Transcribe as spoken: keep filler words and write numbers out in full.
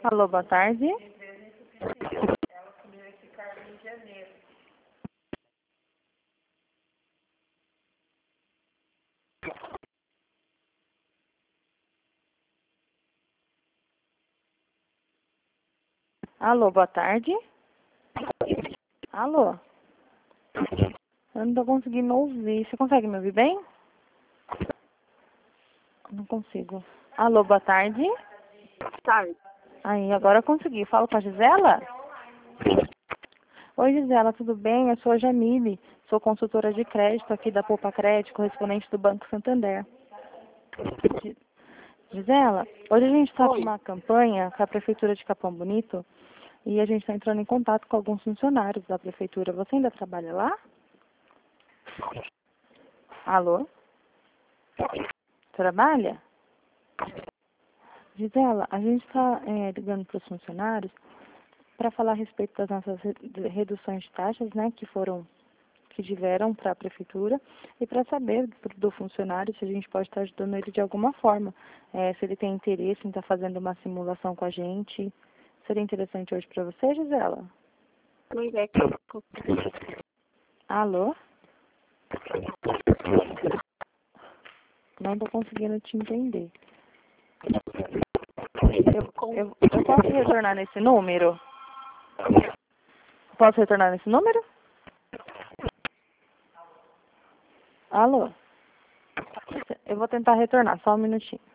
Alô, boa tarde. Alô, boa tarde. Alô. Eu não tô conseguindo ouvir. Você consegue me ouvir bem? Não consigo. Alô, boa tarde. Tarde. Aí, agora eu consegui. Falo com a Gisela? Oi, Gisela, tudo bem? Eu sou a Jamile. Sou consultora de crédito aqui da Poupa Crédito, correspondente do Banco Santander. Gi- Gisela, hoje a gente está com Oi. uma campanha com a Prefeitura de Capão Bonito e a gente está entrando em contato com alguns funcionários da Prefeitura. Você ainda trabalha lá? Alô? Trabalha? Gisela, a gente está é, ligando para os funcionários para falar a respeito das nossas re- reduções de taxas, né, que foram, que tiveram para a prefeitura, e para saber do, do funcionário se a gente pode estar ajudando ele de alguma forma, é, se ele tem interesse em estar fazendo uma simulação com a gente. Seria interessante hoje para você, Gisela? Pois é. Alô? Não estou conseguindo te entender. Eu, eu, eu posso retornar nesse número? Posso retornar nesse número? Alô? Eu vou tentar retornar, só um minutinho.